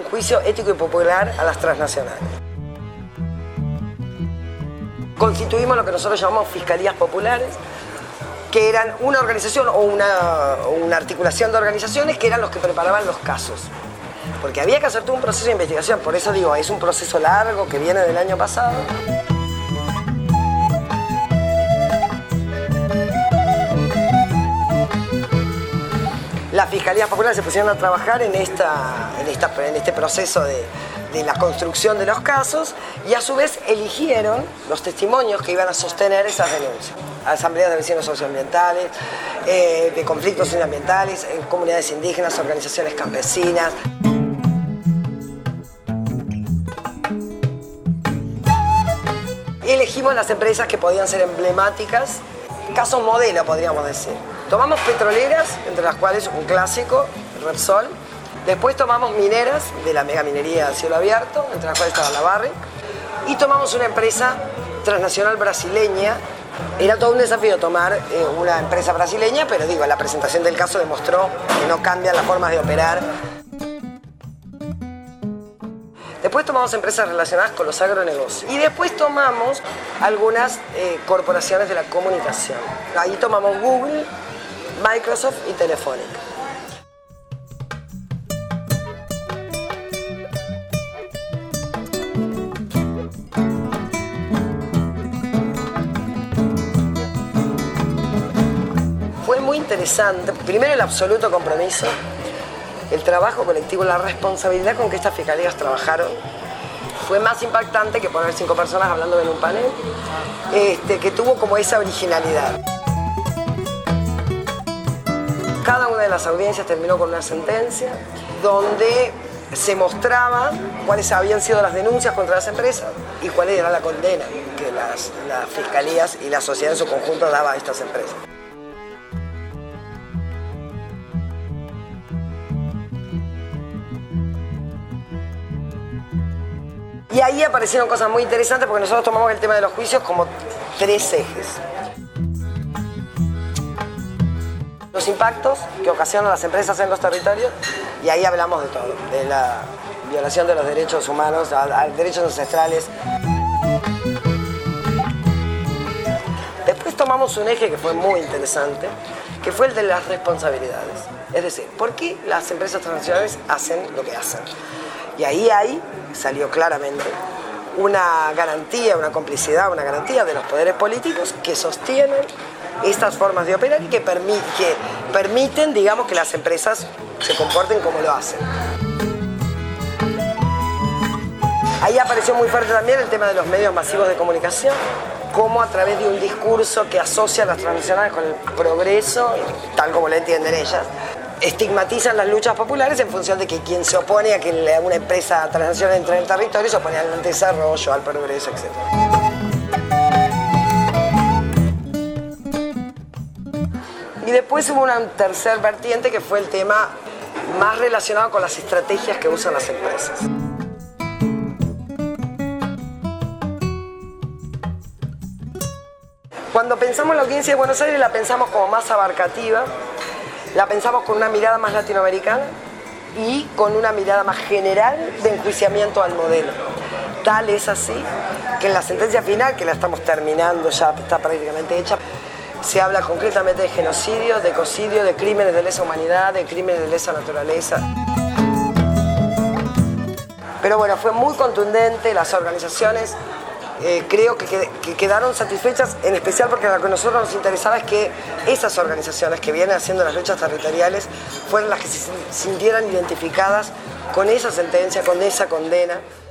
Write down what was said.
juicio ético y popular a las transnacionales. Constituimos lo que nosotros llamamos fiscalías populares, que eran una organización o una articulación de organizaciones que eran los que preparaban los casos. Porque había que hacer todo un proceso de investigación, por eso digo, es un proceso largo que viene del año pasado. Las fiscalías populares se pusieron a trabajar en este proceso de la construcción de los casos y a su vez eligieron los testimonios que iban a sostener esas denuncias. Asambleas de vecinos socioambientales, de conflictos socioambientales, comunidades indígenas, organizaciones campesinas. Elegimos las empresas que podían ser emblemáticas, casos modelo podríamos decir. Tomamos petroleras, entre las cuales un clásico, Repsol. Después tomamos mineras de la megaminería a cielo abierto, entre las cuales estaba la Barrick. Y tomamos una empresa transnacional brasileña. Era todo un desafío tomar una empresa brasileña, pero digo, la presentación del caso demostró que no cambian las formas de operar. Después tomamos empresas relacionadas con los agronegocios. Y después tomamos algunas corporaciones de la comunicación. Ahí tomamos Google, Microsoft y Telefónica. Fue muy interesante. Primero, el absoluto compromiso, el trabajo colectivo, la responsabilidad con que estas fiscalías trabajaron. Fue más impactante que poner 5 personas hablando en un panel, que tuvo como esa originalidad. Cada una de las audiencias terminó con una sentencia donde se mostraba cuáles habían sido las denuncias contra las empresas y cuál era la condena que las fiscalías y la sociedad en su conjunto daba a estas empresas. Y ahí aparecieron cosas muy interesantes porque nosotros tomamos el tema de los juicios como 3 ejes. Los impactos que ocasionan las empresas en los territorios, y ahí hablamos de todo, de la violación de los derechos humanos, a derechos ancestrales. Después tomamos un eje que fue muy interesante, que fue el de las responsabilidades. Es decir, ¿por qué las empresas transnacionales hacen lo que hacen? Y ahí salió claramente una garantía, una complicidad, una garantía de los poderes políticos que sostienen estas formas de operar y que permiten, digamos, que las empresas se comporten como lo hacen. Ahí apareció muy fuerte también el tema de los medios masivos de comunicación, cómo a través de un discurso que asocia a las transnacionales con el progreso, tal como lo entienden ellas, estigmatizan las luchas populares en función de que quien se opone a que una empresa transnacional entre en el territorio se opone al desarrollo, al progreso, etc. Y después hubo una tercer vertiente que fue el tema más relacionado con las estrategias que usan las empresas. Cuando pensamos la audiencia de Buenos Aires la pensamos como más abarcativa, la pensamos con una mirada más latinoamericana y con una mirada más general de enjuiciamiento al modelo. Tal es así que en la sentencia final, que la estamos terminando, ya está prácticamente hecha, se habla concretamente de genocidio, de ecocidio, de crímenes de lesa humanidad, de crímenes de lesa naturaleza. Pero bueno, fue muy contundente, las organizaciones creo que quedaron satisfechas, en especial porque lo que a nosotros nos interesaba es que esas organizaciones que vienen haciendo las luchas territoriales fueran las que se sintieran identificadas con esa sentencia, con esa condena.